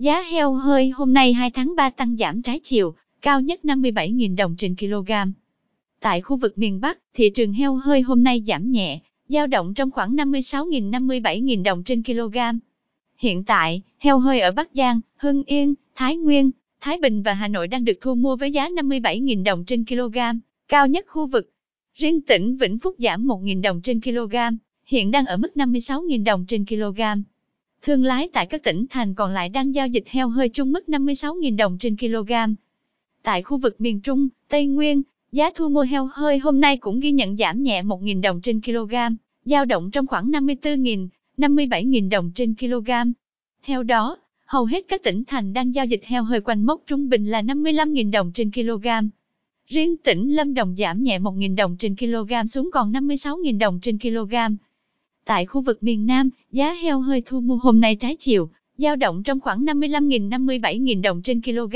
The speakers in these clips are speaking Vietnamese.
Giá heo hơi hôm nay 2 tháng 3 tăng giảm trái chiều, cao nhất 57.000 đồng trên kg. Tại khu vực miền Bắc, thị trường heo hơi hôm nay giảm nhẹ, dao động trong khoảng 56.000-57.000 đồng trên kg. Hiện tại, heo hơi ở Bắc Giang, Hưng Yên, Thái Nguyên, Thái Bình và Hà Nội đang được thu mua với giá 57.000 đồng trên kg, cao nhất khu vực. Riêng tỉnh Vĩnh Phúc giảm 1.000 đồng trên kg, hiện đang ở mức 56.000 đồng trên kg. Thương lái tại các tỉnh thành còn lại đang giao dịch heo hơi chung mức 56.000 đồng trên kg. Tại khu vực miền Trung, Tây Nguyên, giá thu mua heo hơi hôm nay cũng ghi nhận giảm nhẹ 1.000 đồng trên kg, dao động trong khoảng 54.000, 57.000 đồng trên kg. Theo đó, hầu hết các tỉnh thành đang giao dịch heo hơi quanh mốc trung bình là 55.000 đồng trên kg. Riêng tỉnh Lâm Đồng giảm nhẹ 1.000 đồng trên kg xuống còn 56.000 đồng trên kg. Tại khu vực miền Nam, giá heo hơi thu mua hôm nay trái chiều, dao động trong khoảng 55.000, 57.000 đồng trên kg.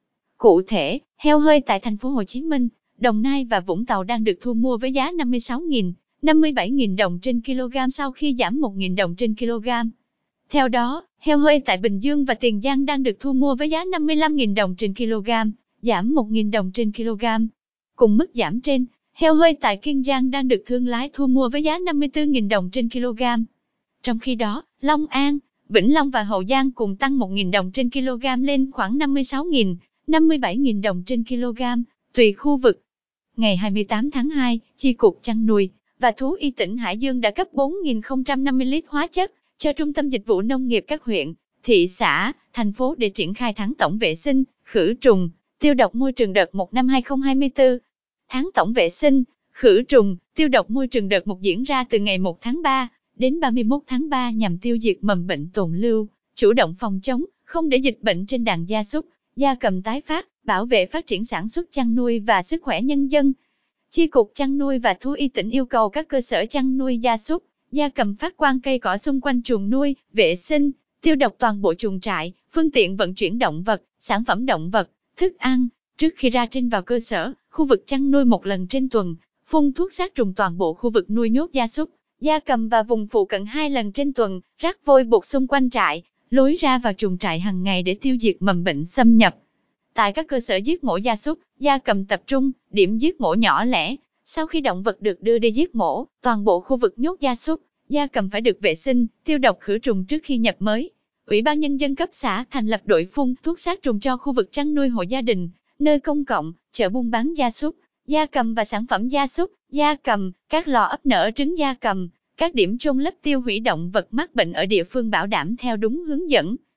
Cụ thể, heo hơi tại thành phố Hồ Chí Minh, Đồng Nai và Vũng Tàu đang được thu mua với giá 56.000, 57.000 đồng trên kg sau khi giảm 1.000 đồng trên kg. Theo đó, heo hơi tại Bình Dương và Tiền Giang đang được thu mua với giá 55.000 đồng trên kg, giảm 1.000 đồng trên kg. Cùng mức giảm trên, heo hơi tại Kiên Giang đang được thương lái thu mua với giá 54.000 đồng trên kg. Trong khi đó, Long An, Vĩnh Long và Hậu Giang cùng tăng 1.000 đồng trên kg lên khoảng 56.000, 57.000 đồng trên kg, tùy khu vực. Ngày 28 tháng 2, Chi cục Chăn nuôi và Thú y tỉnh Hải Dương đã cấp 4.050 lít hóa chất cho Trung tâm Dịch vụ Nông nghiệp các huyện, thị xã, thành phố để triển khai tháng tổng vệ sinh, khử trùng, tiêu độc môi trường đợt 1 năm 2024. Tháng tổng vệ sinh, khử trùng, tiêu độc môi trường đợt 1 diễn ra từ ngày 1 tháng 3 đến 31 tháng 3 nhằm tiêu diệt mầm bệnh tồn lưu, chủ động phòng chống, không để dịch bệnh trên đàn gia súc, gia cầm tái phát, bảo vệ phát triển sản xuất chăn nuôi và sức khỏe nhân dân. Chi cục Chăn nuôi và Thú y tỉnh yêu cầu các cơ sở chăn nuôi gia súc, gia cầm phát quang cây cỏ xung quanh chuồng nuôi, vệ sinh, tiêu độc toàn bộ chuồng trại, phương tiện vận chuyển động vật, sản phẩm động vật, thức ăn, trước khi ra trên vào cơ sở, khu vực chăn nuôi một lần trên tuần, phun thuốc sát trùng toàn bộ khu vực nuôi nhốt gia súc, gia cầm và vùng phụ cận 2 lần trên tuần, rắc vôi bột xung quanh trại, lối ra vào chuồng trại hàng ngày để tiêu diệt mầm bệnh xâm nhập. Tại các cơ sở giết mổ gia súc, gia cầm tập trung, điểm giết mổ nhỏ lẻ, sau khi động vật được đưa đi giết mổ, toàn bộ khu vực nhốt gia súc, gia cầm phải được vệ sinh, tiêu độc khử trùng trước khi nhập mới. Ủy ban Nhân dân cấp xã thành lập đội phun thuốc sát trùng cho khu vực chăn nuôi hộ gia đình, nơi công cộng, chợ buôn bán gia súc, gia cầm và sản phẩm gia súc, gia cầm, các lò ấp nở trứng gia cầm, các điểm chôn lấp tiêu hủy động vật mắc bệnh ở địa phương bảo đảm theo đúng hướng dẫn.